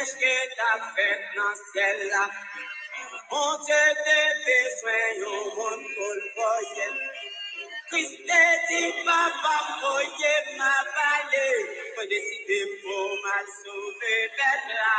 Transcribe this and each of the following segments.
promesses que t'as faites dans le ciel là. Mon Dieu, tes besoins, au monde pour le voyer. Christ dit, papa, voyez ma vallée. Faut décider pour mal sauver bête là.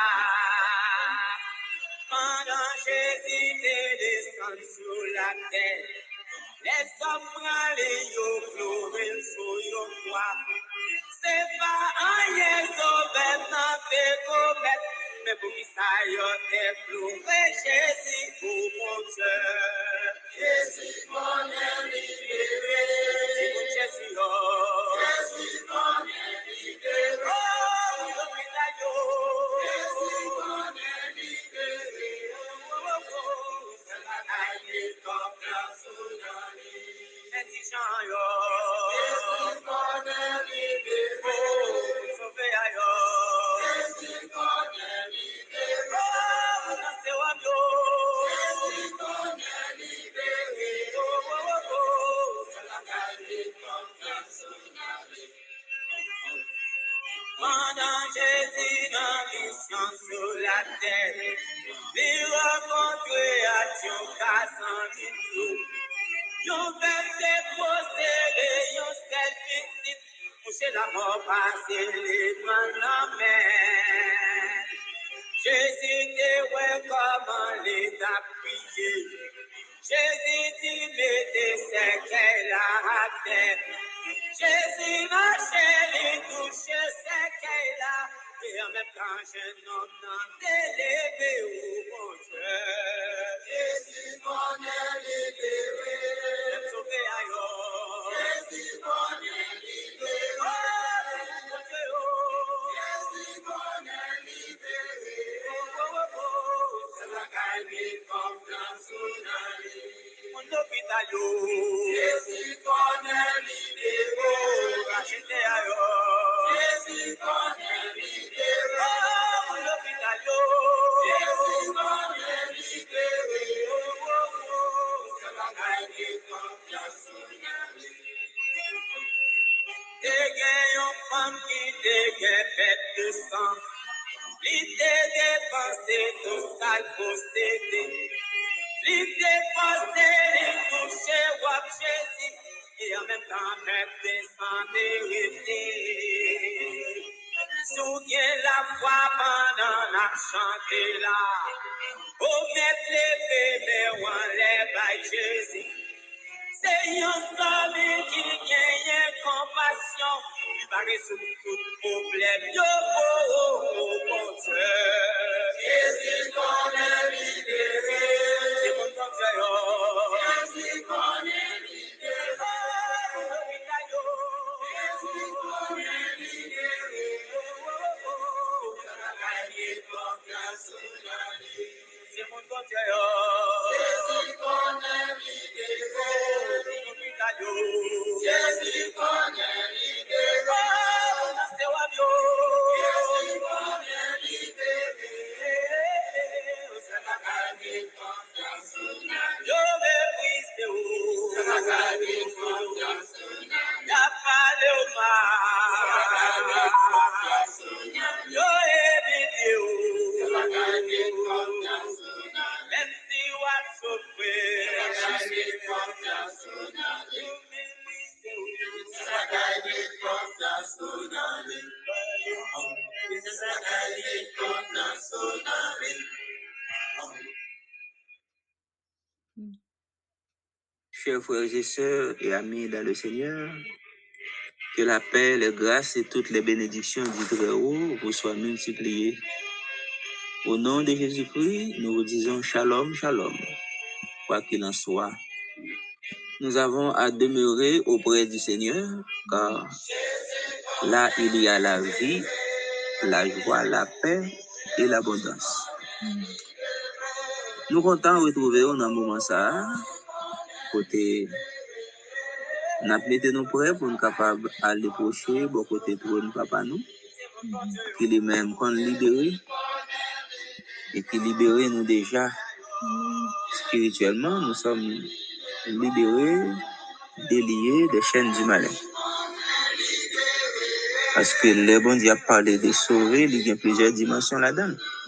Pendant Jésus descend sur la terre, les hommes prennent les pleurer sur yo croix. C'est pas un sauveur dans tes comètes, mais pour qui ça y est pleuré Jésus pour mon Dieu. Jésus mon libéré, mon Jésus oh. Jésus mon libéré, oh l'hôpital yo. Jésus mon libéré, oh c'est la gagne confiance en lui. Intelligent yo. Jésus mon libéré, sauvé yo. Jésus mon libéré, oh c'est wa yo. Jésus mon libéré, oh c'est la gagne confiance en lui. Pendant Jésus dans mission sur la terre, il rencontre à Dieu qu'à 100 000 jours. Yon verset possédé, yon seul victime, coucher la mort passer les mains dans la main. Jésus dit, ouais, comment les a priés. Jésus dit, mettez ses qu'elle a terre. Jésus marchait, il touchait ses qu'elle a. Et en même temps, jeune homme n'a délégué au bon Dieu. Jésus m'en est libéré. Même sauvé ailleurs. Jésus m'en est libéré. Oh, mon Dieu, oh. Jésus m'en est libéré. Oh, oh, oh. C'est la gagne confiance en lui. Mon hôpital, oh. Jésus m'en est libéré. Racheté ailleurs. Jésus m'en est libéré. Oh, mon hôpital, oh. Jésus m'en est libéré. Oh, oh, oh. C'est la gagne confiance en lui. Dégage une femme qui dégage bête de sang. L'idée dépensé tout ça possédé. L'idée passé, les toucher wap Jésus. Et en même temps, mettre des sans vérité. Souviens la foi pendant la chanter là. Oh, mettre les bébés ou enlève à Jésus. C'est un salut qui gagne compassion. Il va résoudre tout problème. Yo, oh, mon Dieu. Jésus qu'on est libéré. C'est mon Dieu, yo. Jésus qu'on est libéré. Oh, l'hôpital, yo. Jésus qu'on est libéré. Oh, oh, oh. Ça va gagner confiance en lui. C'est mon Dieu, yo. Jésus qu'on est libéré. Jésus qu'on est libéré. Oh, c'est wa yo. Jésus qu'on est libéré. C'est la gagne confiance en lui. Yo méprise de ou. C'est la gagne confiance en lui. Y'a pas de mal. C'est la gagne confiance en lui. Yo évite ou. C'est la gagne confiance en lui. Même si wa souffrir. C'est la gagne confiance en lui. Chers frères et sœurs et amis dans le Seigneur, que la paix, les grâces et toutes les bénédictions du Très-Haut vous soient multipliées. Au nom de Jésus-Christ, nous vous disons shalom, shalom. Quoi qu'il en soit, nous avons à demeurer auprès du Seigneur, car là, il y a la vie, la joie, la paix et l'abondance. Nous comptons retrouver dans un moment ça, côté, nous mettons nous prêts pour nous capables d'aller procher, bon côté trône papa nous, qui lui-même qu'on libéré, et qui libéré nous déjà spirituellement, nous sommes libérés, déliés des chaînes du malin. Parce que le bon Dieu a parlé de sauver, il y a plusieurs dimensions là-dedans.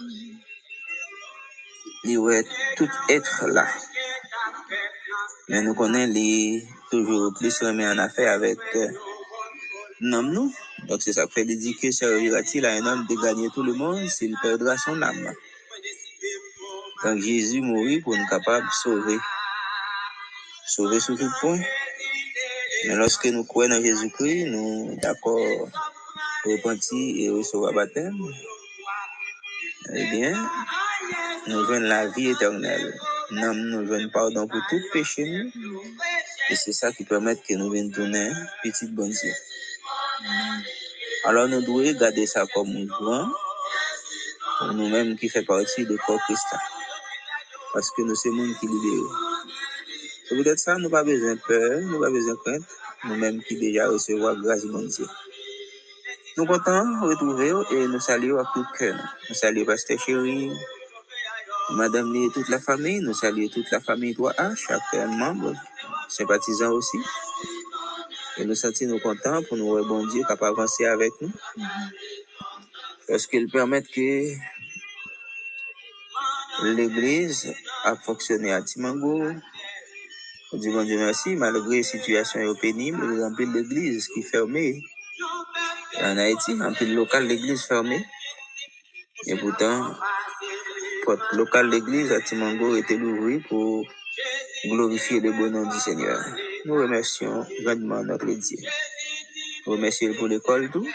il ouais tout être là. Mais nous connaissons les toujours plus remis en affaire avec nous. Donc c'est ça qui fait dire que servira-t-il à un homme de gagner tout le monde s'il perdra son âme. Donc Jésus mourit pour nous capables de sauver sur tout point. Mais lorsque nous croyons en Jésus-Christ, nous d'accord repentir et recevoir baptême, eh bien, nous venons la vie éternelle. Nous venons pardon pour tout péché. Et c'est ça qui permet que nous venions tourner petit bon Dieu. Alors nous devons garder ça comme un grand, nous-mêmes qui fait partie de corps Christ. Parce que nous sommes les gens qui libèrent. C'est peut-être ça, nous n'avons pas besoin de peur, nous n'avons pas besoin de crainte, nous-mêmes qui déjà recevons grâce de mon Dieu. Nous comptons retrouver et nous saluons à tout cœur. Nous saluons Pasteur Chéri, Madame et toute la famille. Nous saluons toute la famille 3A, chaque membre, sympathisant aussi. Et nous sentons nous contents pour nous bon Dieu capable d'avancer avec nous. Parce qu'il permet que l'Église a fonctionné à Timango. On dit bon Dieu merci, malgré la situation pénible, il y a un peu d'église qui est fermée. En Haïti, un peu de local d'église fermée. Et pourtant, porte locale d'église à Timango était ouverte pour glorifier le bon nom du Seigneur. Nous remercions grandement notre Dieu. Nous remercions pour l'école tout.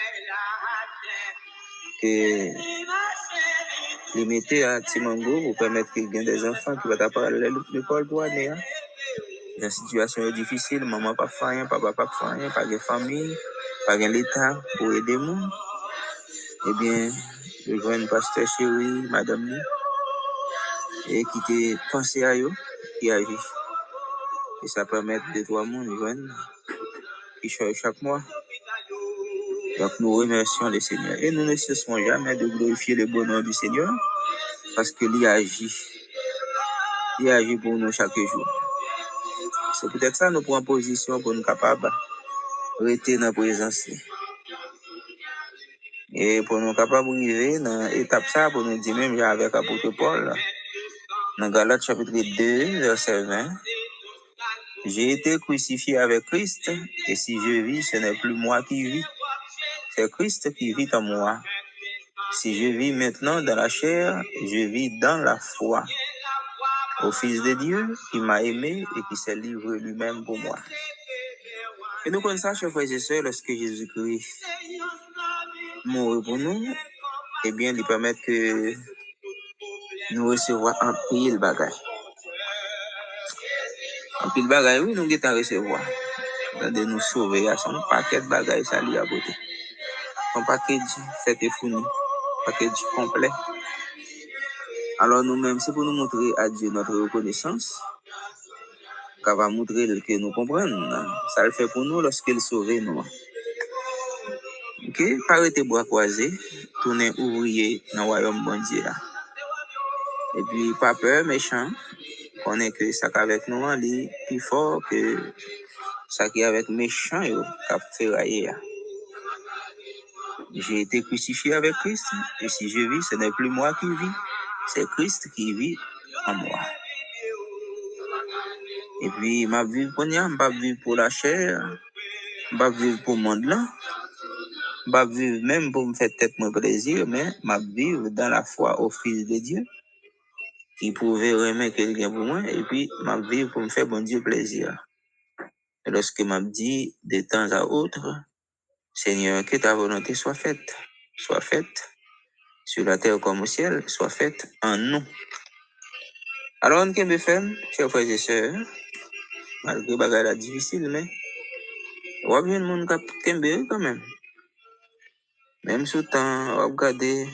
Que limité à Timango pour permettre qu'il y ait des enfants qui vont apprendre l'école pour année. La situation est difficile, maman pas fait rien, papa pas fait rien, pas de famille, pas de l'État pour aider nous. Eh bien, je vois une pasteur chérie, madame Lee, et qui t'est pensé à eux, qui agit. Et ça permet de trois mondes, qui change chaque mois. Donc nous remercions le Seigneur. Et nous ne cesserons jamais de glorifier le bon nom du Seigneur, parce que lui agit. Il agit pour nous chaque jour. C'est peut-être ça nous prenons position pour nous capables de rester dans la présence. Et pour nous capables d'arriver dans l'étape ça, pour nous dire même avec l'apôtre Paul, dans Galates chapitre 2, verset 20, j'ai été crucifié avec Christ, et si je vis, ce n'est plus moi qui vis, c'est Christ qui vit en moi. Si je vis maintenant dans la chair, je vis dans la foi au Fils de Dieu qui m'a aimé et qui s'est livré lui-même pour moi. Et nous connaissons, chers frères et sœurs, lorsque Jésus-Christ mourit pour nous, eh bien, il permet que nous recevoir un pile bagage. Un pile bagage, oui, nous devons recevoir. De nous sauver, à son paquet de bagages, ça lui a beauté. Un paquet fait et fourni, un paquet complet. Alors nous-mêmes, c'est pour nous montrer à Dieu notre reconnaissance, qu'on va montrer que nous comprenons. Ça le fait pour nous lorsqu'il sauve nous. Ok, arrêtez bois croisés, tournez ouvrier dans le royaume bon Dieu là. Et puis, pas peur, méchant, on est que ça avec nous, on est plus fort que ça qui est avec méchant, qui a fait railler. J'ai été crucifié avec Christ, et si je vis, ce n'est plus moi qui vis, c'est Christ qui vit en moi. Et puis, ma vie pour nous, je ne vivre pour la chair, je ne vivre pour le monde là, je ne vivre même pour me faire tête mon plaisir, mais je vivre dans la foi au Fils de Dieu, qui pouvait remettre quelqu'un pour moi, et puis je vivre pour me faire bon Dieu plaisir. Et lorsque je dis de temps à autre, Seigneur, que ta volonté soit faite sur la terre comme au ciel, soit faite en nous. Alors, on peut faire, chers frères et sœurs, malgré que c'est difficile, mais on va bien le monde qui quand même. Même sous temps, on va regarder,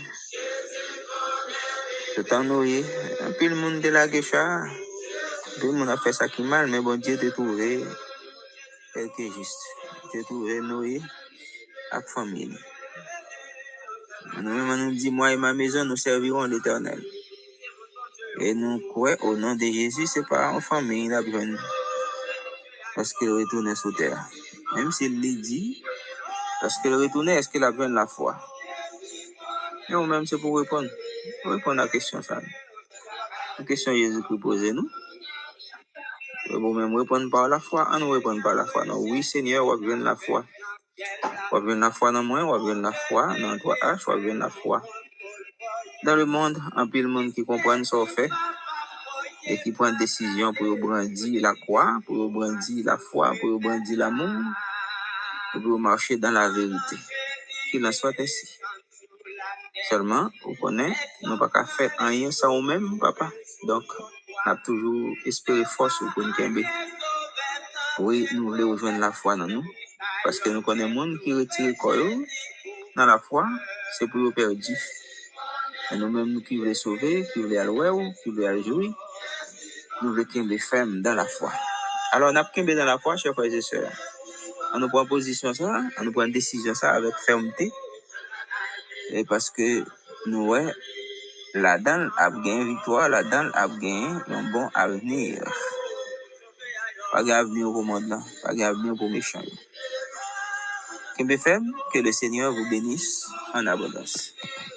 sous temps noyé, un peu le monde de la guécha, tout le monde a fait ça qui mal, mais bon Dieu t'a trouvé quelque juste. T'a trouvé noyé avec famille. Nous-mêmes, nous dit, moi et ma maison, nous servirons l'Éternel. Et nous croyons au nom de Jésus, c'est pas en famille, la bonne. Parce qu'il retourne sur terre. Même s'il l'a dit, parce qu'il retourne, est-ce qu'il a besoin de la foi? Et nous-mêmes, c'est pour répondre à la question, ça. Ok? question Jésus-Christ posait nous. Bon, même répondre par la foi, on nous répond par la foi. Non, oui, Seigneur, on vient la foi. On vient la foi dans moi, on vient la foi dans toi H, on vient la foi. Dans le monde, un peu le monde qui comprend ce qu'on fait et qui prend décision pour brandir la croix, pour brandir la foi, pour brandir l'amour, pour marcher dans la vérité. Qu'il en soit ainsi. Seulement, vous connaissez, nous n'avons pas faire rien sans nous-mêmes, papa. Donc, on a toujours espéré force pour nous tomber. Oui, nous voulons rejoindre la foi dans nous. Parce que nous connaissons le monde qui retire le corps dans la foi, c'est pour le perdu. Et nous-mêmes, nous qui voulons sauver, qui voulons aller qui voulons aller jouer, nous voulons tomber ferme dans la foi. Alors, on a tombé dans la foi, chers frères et sœurs. On nous prend position ça, on nous prend décision ça avec fermeté. Et parce que nous, ouais, là-dedans, a gagné victoire, là-dedans, a gagné un bon avenir. Pas d'avenir au monde, pas d'avenir pour méchants. Que le Seigneur vous bénisse en abondance.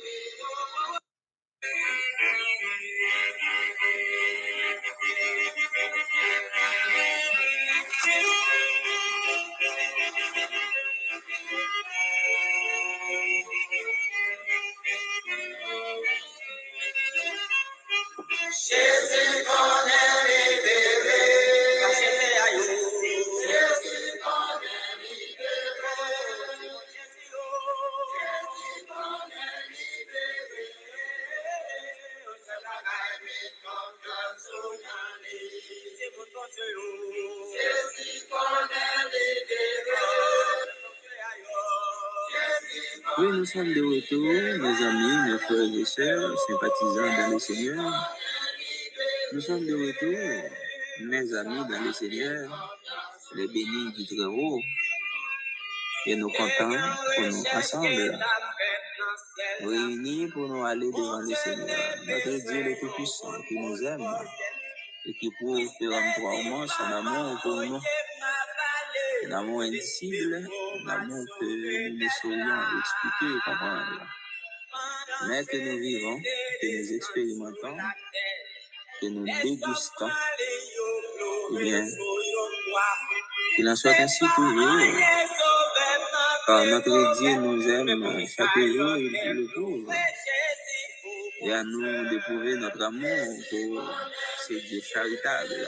Oui, nous sommes de retour, mes amis, mes frères et sœurs, sympathisants dans le Seigneur. Nous sommes de retour, mes amis dans le Seigneur, les bénis du très haut. Et nous comptons pour nous ensemble, réunis pour nous aller devant le Seigneur, notre Dieu le Tout-Puissant qui nous aime et qui prouve péremptoirement son amour pour nous. Un amour indicible, un amour que nous ne saurions expliquer et comprendre, mais que nous vivons, que nous expérimentons, que nous dégustons. Eh bien, qu'il en soit ainsi toujours. Car notre Dieu nous aime chaque jour, il le prouve. Et à nous d'éprouver notre amour pour ce Dieu charitable.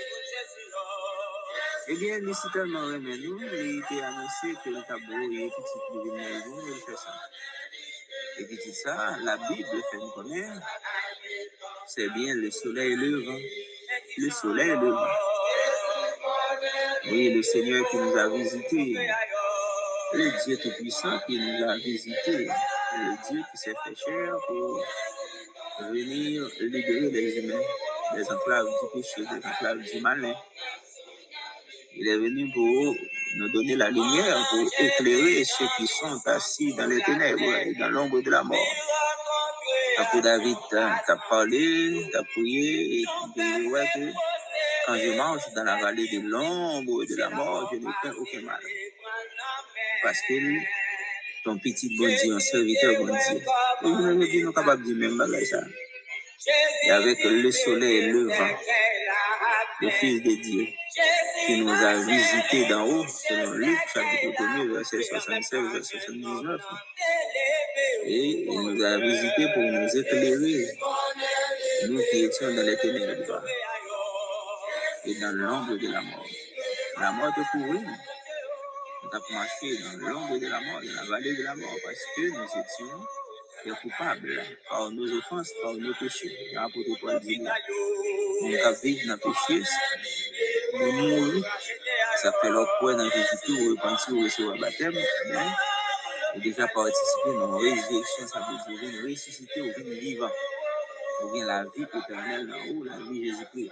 Eh bien, nous si tellement aimé nous, il était annoncé que le tableau est petit pour une maison, il fait ça. Et puis dit ça, la Bible fait nous connaître, c'est bien le soleil levant. Le soleil levant. Oui, le Seigneur qui nous a visités, le Dieu Tout-Puissant qui nous a visités, le Dieu qui s'est fait chair pour venir libérer les humains des enclaves du péché, des enclaves du malin. Il est venu pour nous donner la lumière, pour éclairer ceux qui sont assis dans les ténèbres et dans l'ombre de la mort. Après David t'a parlé, t'a prié, et il ouais que quand je marche dans la vallée de l'ombre de la mort, je ne crains aucun mal. Parce que ton petit bon Dieu, un serviteur bon Dieu. Et je me dis, nous sommes capables de dire même bagage ça. Et avec le soleil levant, le Fils de Dieu, qui nous a visités d'en haut, selon Luc, chapitre 1er, verset 76, verset 79. Et il nous a visités pour nous éclairer, nous qui étions dans les ténèbres et dans l'ombre de la mort. La mort te couvrit. Nous avons marché dans l'ombre de la mort, dans la vallée de la mort, parce que nous étions coupables par nos offenses, par nos péchés. L'apôtre Paul dit, nous avons vécu dans le péché, nous mourons. Ça fait leur point dans Jésus-Christ, repentir, recevoir le baptême, mais nous déjà participé dans la résurrection, ça veut dire nous ressusciter au vie vivant. Ou bien la vie éternelle en haut, la vie Jésus-Christ.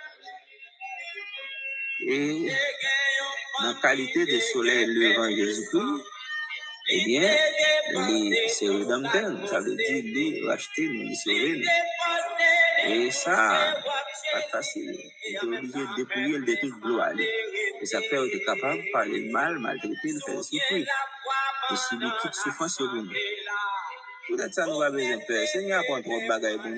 Et dans la qualité de soleil levant Jésus-Christ, eh bien, c'est rédempteur, ça veut dire les racheter, nous les sauver. Et ça, pas facile. Il est obligé de dépouiller de toute gloire. Et ça fait être capable de parler mal, maltraiter, de faire souffrir. Et subir toute souffrance sur nous. Peut-être ça nous va besoin de faire. Seigneur, prend trop de bagailles pour nous.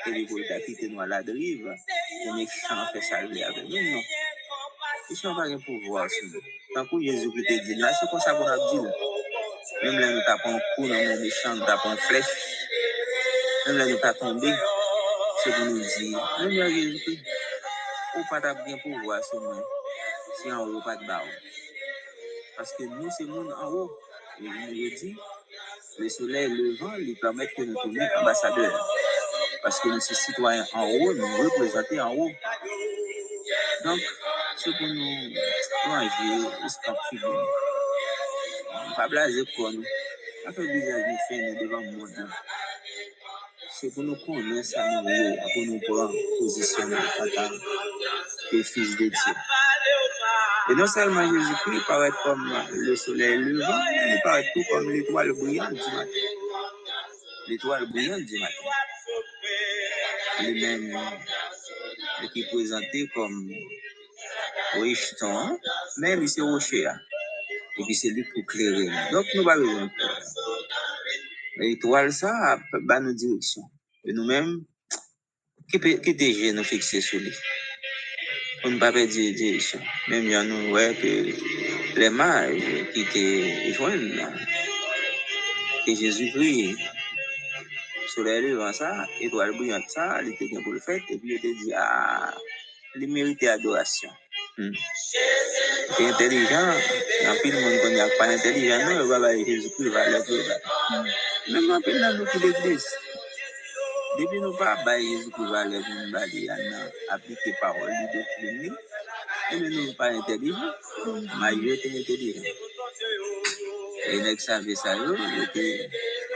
et les pour quitter nous à la dérive, les méchants fait saluer avec nous, non. Ils sont pas un pouvoir sur nous. Tant que Jésus qui te dit là, c'est comme ça qu'on a dit. Même là, nous tapons un coup dans les méchants, nous tapons une flèche. Même là, nous tapons tombé. C'est pour nous dire, même là, Jésus-Christ, ou pas d'avoir bien pouvoir sur nous. Si en haut, pas de bas. Parce que nous, c'est le monde en haut. Et je nous dis, le soleil levant, il permet que nous tournions ambassadeurs. Parce que nous sommes citoyens en haut, nous représentons en haut. Donc, ce que nous plongons, c'est un petit peu. Pas blaser pour nous. Pas faire visage nous faire devant le monde. C'est pour nous connaître ça, nous, pour nous prendre positionner en tant que fils de Dieu. Et non seulement Jésus-Christ paraît comme le soleil levant, il paraît tout comme l'étoile brillante du matin. L'étoile brillante du matin. Lui-même qui est présenté comme rejetant, mais lui c'est rocher. Et puis c'est lui pour clairer. Donc nous pas besoin de peur. L'étoile ça va nous direction. Et nous-mêmes, qui déjà nous fixer sur lui. On ne peut pas perdre direction. Même il y a nous ouais que les mages qui étaient joints que Jésus-Christ soleil levant ça, étoile brillante ça, il était bien pour le faire, et puis il était dit il méritait adoration. C'est intelligent, il y a plus de monde qui n'est pas intelligent, non, il va voir Jésus-Christ, il va le faire. Même en plus, dans notre église, depuis nous pas Jésus-Christ va le faire, appliquer parole, doctrine, et nous pas intelligents, mais il était intelligent. Et il savait ça, il était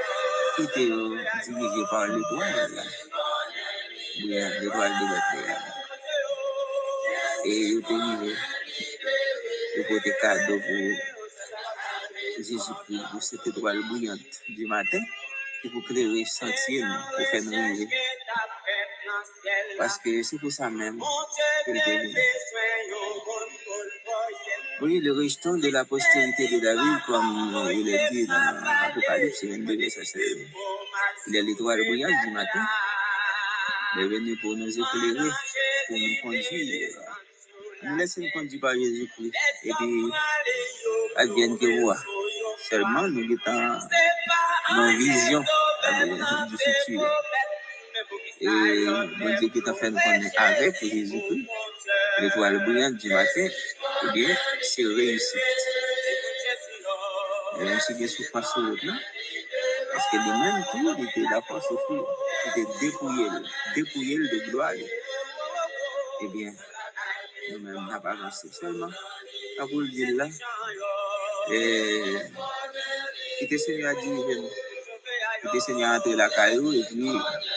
dirigé par l'étoile. L'étoile de Bethléem. Et il était arrivé le côté cadeau pour Jésus-Christ, pour cette étoile brillante du matin, qui pour clairer le sentier, pour faire nous arriver. Parce que c'est pour ça même qu'il était venu. Oui, le rejeton de la postérité de David, comme il est dit dans l'Apocalypse 22, verset 16. Il est l'étoile brillante du matin. Il est venu pour nous éclairer, pour nous conduire. Nous laissons nous conduire par Jésus-Christ. Et puis, advienne que voit. Seulement, nous étant dans vision du futur. Et mon Dieu qui t'a fait nous connaître avec Jésus-Christ, l'étoile brillante du matin, eh bien, c'est réussi. Et même si des souffrances sur l'autre, parce que lui-même, tout, il était d'accord sur tout. Il était dépouillé de gloire. Eh bien, nous-mêmes, on n'a pas avancé seulement. Quand vous le dites là, et qui était Seigneur à diriger nous, qui était Seigneur à entrer la caillou et puis,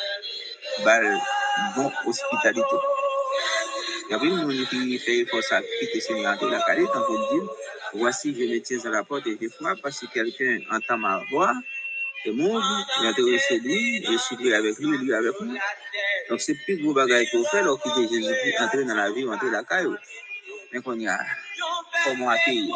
bon hospitalité. Il y a une monde qui fait pour ça, qui était Seigneur à entrer la caillou, quand vous le dites, voici, je me tiens à la porte et je frappe, parce que quelqu'un entend ma voix, et m'ouvre, il a chez lui, je suis avec lui avec nous. Donc, c'est plus gros bagage qu'on fait, alors qu'il était Jésus entrer dans la vie, entrer dans la caillou. Mais qu'on y a, comment accueillir?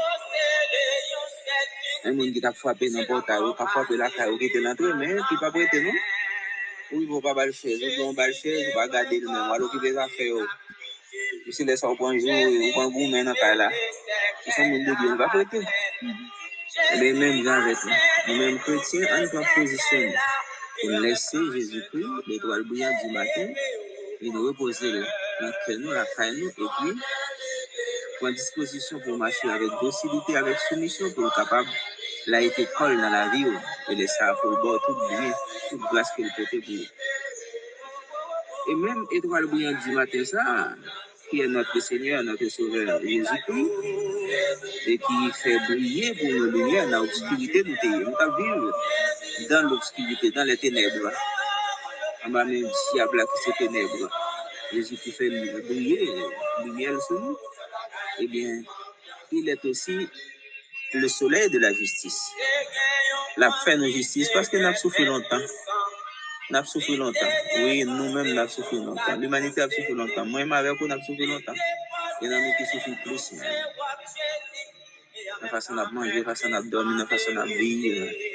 Un monde qui t'a frappé n'importe où, qui a frappé la caillou, qui était l'entrée, mais qui pas prêté, non? Ou il ne faut pas balcher, ou il va balcher, ou va garder le même, alors qu'il va faire. Ou s'il laisse au bon jour, ou bon goût, mais dans le cas là, ils sont monde de Dieu, on va prêter. Les mêmes gens avec nous, les mêmes chrétiens, en tant que position, pour laisser Jésus-Christ, l'étoile brillante du matin, et nous reposer dans nous, la caille nous, et puis, prendre disposition pour marcher avec docilité, avec soumission, pour être capable, là, été colle dans la vie, et laisser pour le bord tout bien, toute grâce qu'il peut pour lui. Et même étoile brillante du matin, ça, qui est notre Seigneur, notre Sauveur Jésus-Christ, et qui fait briller pour nos lumières dans l'obscurité du pays. Nous vivons dans l'obscurité, dans les ténèbres. On va même diable qui c'est ténèbres. Jésus qui fait briller lumière sur nous. Eh bien, il est aussi le soleil de la justice. La fin de justice, parce que nous avons souffert longtemps. Nous avons souffert longtemps. Oui, nous-mêmes, nous avons souffert longtemps. L'humanité a souffert longtemps. Moi-même, avec vous, nous avons souffert longtemps. Il y en a qui souffrent plus. La façon de manger, la façon de dormir, la façon de vivre.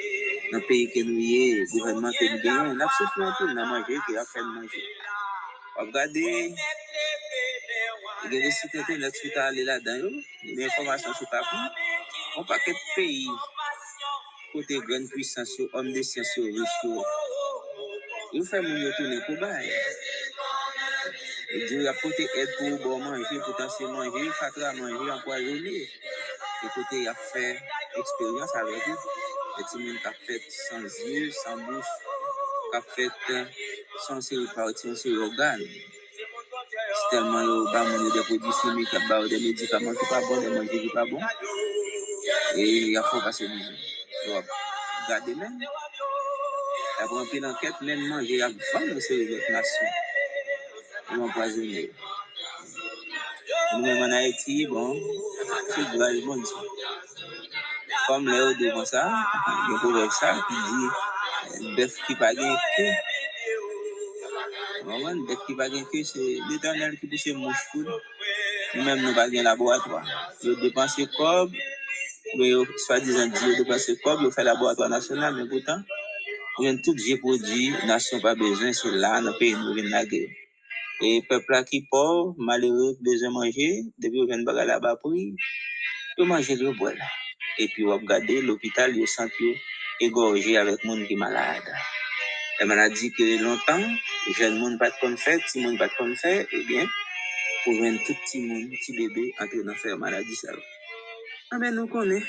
dans le pays que nous y est, gouvernement que nous gagnons, on a souffert un peu, on a mangé, qui a fait manger. Regardez, il y a des sites internet qui sont allés là-dedans, des informations sur papier. On pas quel pays, côté grande puissance, homme de sciences, riches, il fait mon tourner pour bail. Il dit, il a porté aide pour bon manger, potentiellement manger, fatra manger, empoisonné. Écoutez, il a fait expérience avec lui. Les petits qui a fait sans yeux, sans bouche, qui a fait sans série partie, sans série organe. C'est tellement il y a des produits chimiques, il y a des médicaments qui ne sont pas bons, des manger qui ne sont pas bons. Et il y a faut passer du temps. Donc, regardez même. Après un peu d'enquête, même manger, il y a vraiment ces autres nations. Ils vont empoisonner. Nous-mêmes en Haïti, bon, c'est du mal, bon Dieu. Comme Léo devant ça, il y a un proverbe ça qui dit bœuf qui pas gain queue. Vraiment, bœuf qui pas gain queue, c'est l'Éternel qui pousse mouche foule. Nous-mêmes, nous pas gain laboratoire. Ils dépensent comme, mais soi-disant Dieu dépense comme, ils fait laboratoire national, mais pourtant, il y a tout j'ai produit, nation pas besoin, c'est là, dans le pays, nous venons la guerre. Et peuple là qui pauvre, malheureux, besoin de manger, depuis qu'on vient là-bas pour ils manger le bois. Et puis, on regarde l'hôpital, ils sont égorgés avec monde qui est malade. La maladie que longtemps, les jeunes monde pas de comme fait, petit monde pas de comme fait, eh bien, pour voir tout petit monde, petit bébé, entrer dans faire maladie, ça. Ah ben, nous connaissons.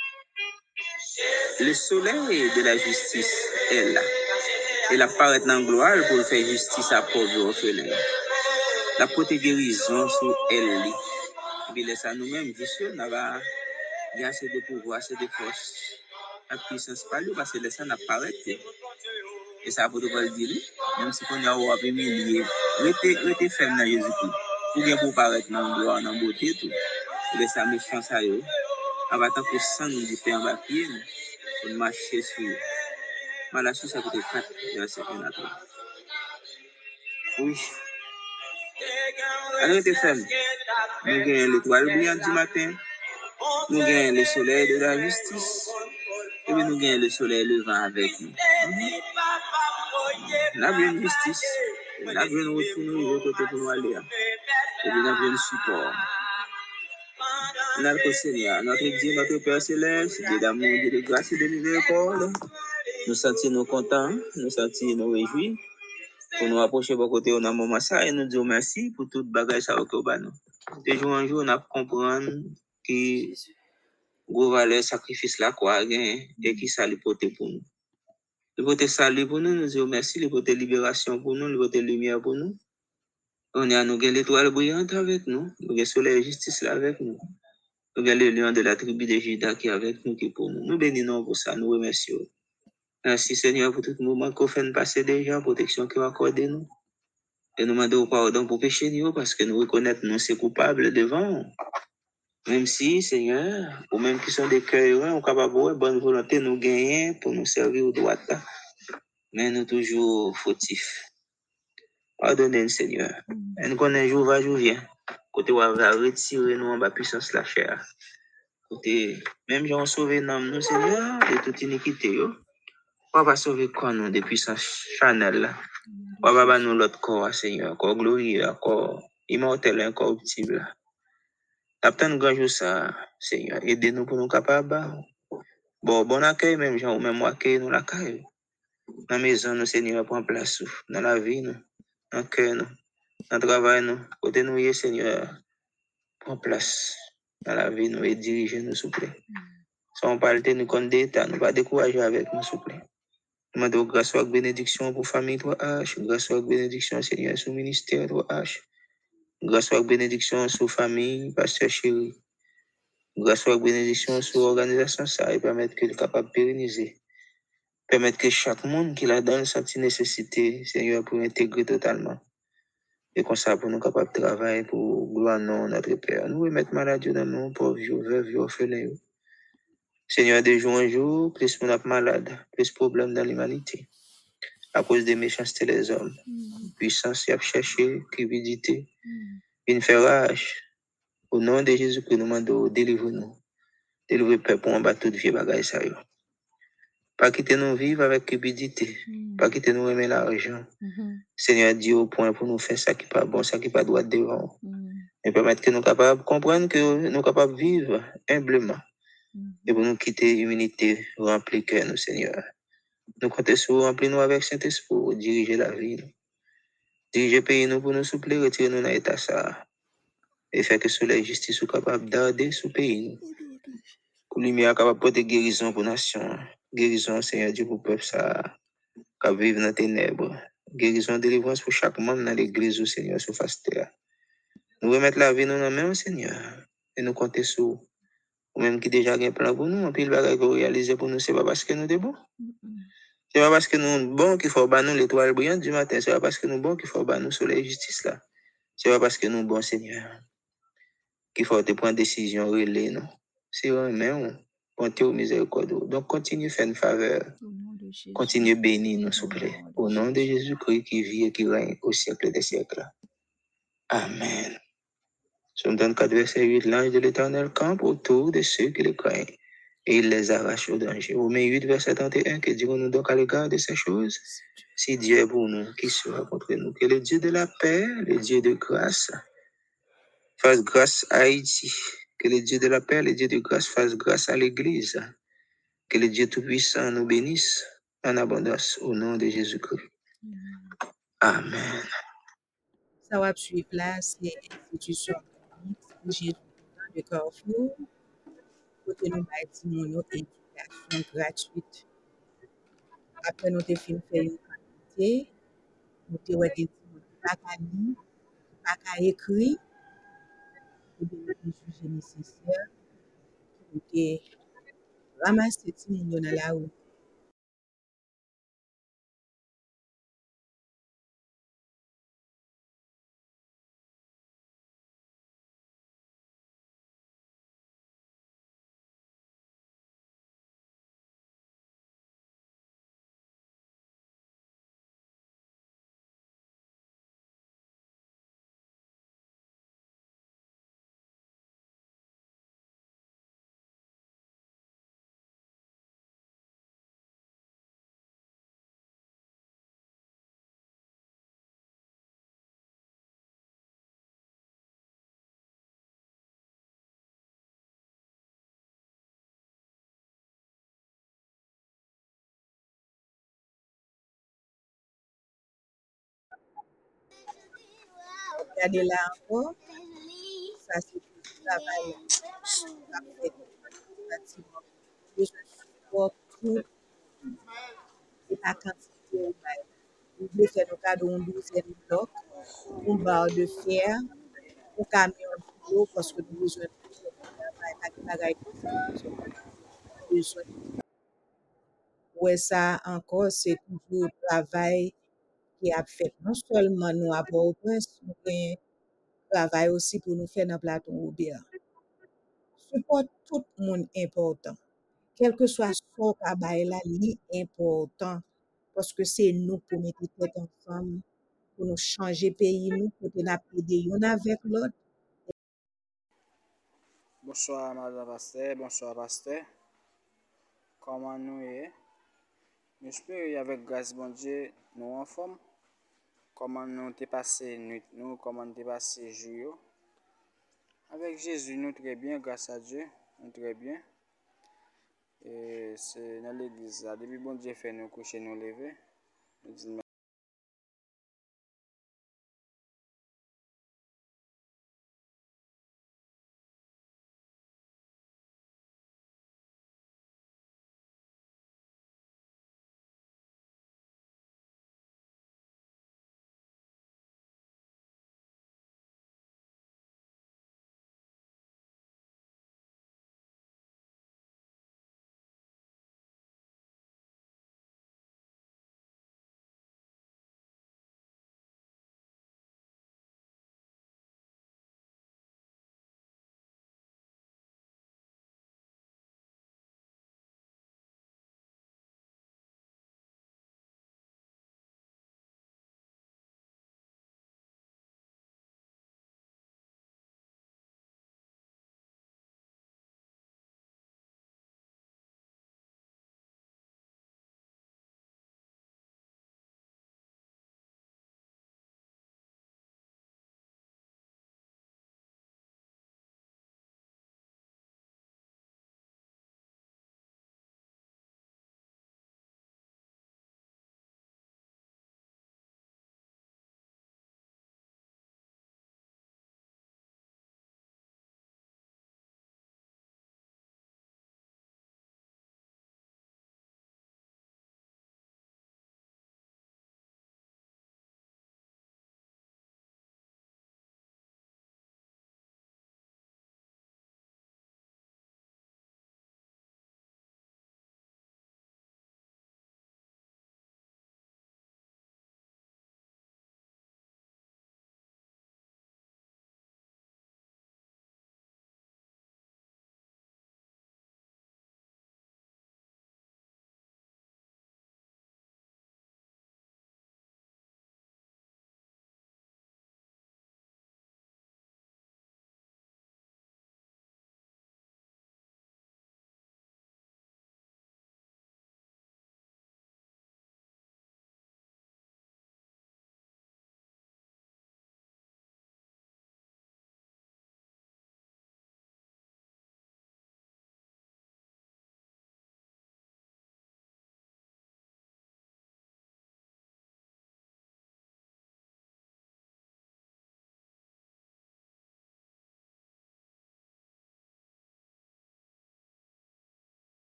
Le soleil de la justice est là. Il apparaît dans la gloire pour faire justice à pauvres orphelins. La porte guérison sur elle. Et puis, laisse à nous-mêmes, juste, il y a assez de pouvoir, assez de force. La puissance pas lui, parce que laisse ça n'apparaît. Et ça, pour le dire, même si on a un peu millier, restez ferme dans Jésus-Christ. Ou bien pour paraître dans le gloire, dans la beauté, tout. Laisse ça méchance à eux. En attendant que sang nous dit en bas pied, pour marcher sur. Malachie, ça coûte 4, verset 1 à 3. Oui. Alors, t'es ferme. Nous gagnons l'étoile brillante du matin. Nous gagnons le soleil de la justice. Et puis nous gagnons le soleil levant avec nous. Nous avons une justice. Nous avons une retour côté pour nous aller. Et puis nous avons le support. Notre Seigneur, notre Dieu, notre Père Céleste, Dieu d'amour, Dieu de grâce et de miséricorde. Nous sentons nous contents, nous sentons nous réjouis. Pour nous approcher de côté, on a moment ça et nous disons merci pour toute bagage ça au nous. De jour en jour, on a comprendre que gros valeur sacrifice là quoi et qui ça lui porter pour nous. Le porter salut pour nous, nous disons merci, le porter libération pour nous, le porter lumière pour nous. On est à nous l'étoile brillante avec nous, le soleil justice là avec nous. Nous avons le lion de la tribu de Juda qui est avec nous, qui est pour nous. Nous bénissons pour ça, nous remercions. Merci Seigneur pour tout moment qu'on fait passer déjà, protection qui va accorder nous. Et nous demandons pardon pour pécher nous, parce que nous reconnaissons nous sommes coupables devant. Même si, Seigneur, ou même qui sont des cœurs, on est capable de bonne volonté nous gagner pour nous servir au droit. Mais nous toujours fautifs. Pardonnez-nous, Seigneur. Et nous connaissons jour va, jour vient. Côté où on va retirer nous en bas puissance la chair. Côté, même si on sauve nous, Seigneur, de toute iniquité. On va sauver quoi nous de puissance charnelle. On va nous l'autre corps, Seigneur, corps glorieux, corps immortel, incorruptible. T'as nous grand ça, Seigneur. Aidez-nous pour nous capables. Bon accueil, même gens, même accueil, nous l'accueil. Dans la maison, nous, Seigneur, prend place. Dans la vie, nous. Dans le cœur, nous. Dans le travail, nous. Côté nous, Seigneur, prend place. Dans la vie, nous, et dirigez-nous, s'il vous plaît. Si on parle de nous contre d'État, nous pas décourager avec nous, s'il vous plaît. Nous demandons grâce à la bénédiction pour la famille 3H. Grâce à la bénédiction, Seigneur, sur le ministère 3H. Grâce à la bénédiction sur la famille, Pasteur Chéri. Grâce à la bénédiction sur l'organisation, ça et permettre qu'elle soit capable de pérenniser. Permettre que chaque monde qui la donne sente nécessité, Seigneur, pour intégrer totalement. Et comme ça, pour nous capables de travailler pour gloire notre Père. Nous remettre maladie dans nos pauvres, veuves, orphelins. Seigneur, de jour en jour, plus on a malade, plus de problèmes dans l'humanité. À cause des méchancetés des hommes. Puissance, y a cherché, cupidité, une ferrage. Au nom de Jésus-Christ, nous demandons, délivre-nous. Délivre le peuple pour en battre toute vie bagaille ça. Pas quitter nous vivre avec cupidité. Pas quitter nous aimer l'argent. Seigneur, Dieu au point pour nous faire ça qui n'est pas bon, ça qui n'est pas droit devant. Et permettre que nous capables de comprendre que nous sommes capables de vivre humblement. Et pour nous quitter l'humilité, remplir cœur, nous, Seigneur. Nous comptons sur vous, remplir-nous avec Saint-Esprit pour diriger la vie. Diriger le pays nous pour nous soupler, retirer nous dans l'état ça. Et faire que soleil justice soit capable d'arder sous le pays. Pour lumière capable de porter guérison pour la nation. Guérison, Seigneur Dieu, pour le peuple ça, qui vivre dans les ténèbres. Guérison, délivrance pour chaque membre dans l'église, Seigneur, sur face terre. Nous remettre la vie nous dans la main, Seigneur. Et nous compter sur vous. Ou même qui déjà a un plan pour nous, puis le bagage qu'on réalise pour nous, c'est pas parce que nous sommes bons. C'est pas parce que nous sommes bons qu'il faut nous l'étoile brillante du matin. C'est pas parce que nous sommes bons qu'il faut nous soleil justice là. C'est pas parce que nous sommes bons, Seigneur, qu'il faut te prendre décision relais, non. C'est vraiment on compter au miséricorde. Donc continue à faire une faveur. Continue à bénir nous, s'il vous plaît. Au nom de Jésus-Christ qui vit et qui règne au siècle des siècles. Amen. Somme 34, verset 8, l'ange de l'Éternel campe autour de ceux qui le craignent et il les arrache au danger. Romains 8, verset 31, que dirons-nous donc à l'égard de ces choses? Si Dieu est pour nous, qui sera contre nous? Que le Dieu de la paix, le Dieu de grâce, fasse grâce à Haïti. Que le Dieu de la paix, le Dieu de grâce, fasse grâce à l'Église. Que le Dieu Tout-Puissant nous bénisse en abondance au nom de Jésus-Christ. Amen. Ça va suivre là, c'est institution Jésus de Carrefour. Côté nous bâtiment une éducation gratuite. Après nous avons fait une quantité, nous avons des pas qu'à lire, pas qu'à écrire, et bien nous avons jugé nécessaire, nous avons ramassé ces petits millions dans la rue. Regardez là encore, ça c'est le travail fait bâtiment. Je support tout et la quantité au bail. Vous voulez faire le cas d'un 12e bloc, une barre de fer, un camion d'eau parce que nous avons besoin de travail, pas de travail comme ça. Nous avons besoin. Ouais, ça encore, c'est toujours le travail qui a fait. Non seulement nous à Port-au-Prince, nous avons travail aussi pour nous faire dans le plateau Robert. Support tout le monde important. Quel que soit ce travail là, il est important parce que c'est nous pour mettre tête ensemble, pour nous changer pays, nous, pour nous aider l'un avec l'autre. Bonsoir, Madame Pasteur. Bonsoir, Pasteur. Comment nous est? J'espère avec grâce bon Dieu, nous en forme. Comment nous t'es passé nuit, nous, comment nous t'es passé jour. Avec Jésus, nous très bien, grâce à Dieu, nous très bien. Et c'est dans l'église là, depuis bon Dieu fait nous coucher, nous lever. Nous disons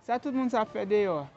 Ça tout le monde ça fait dehors.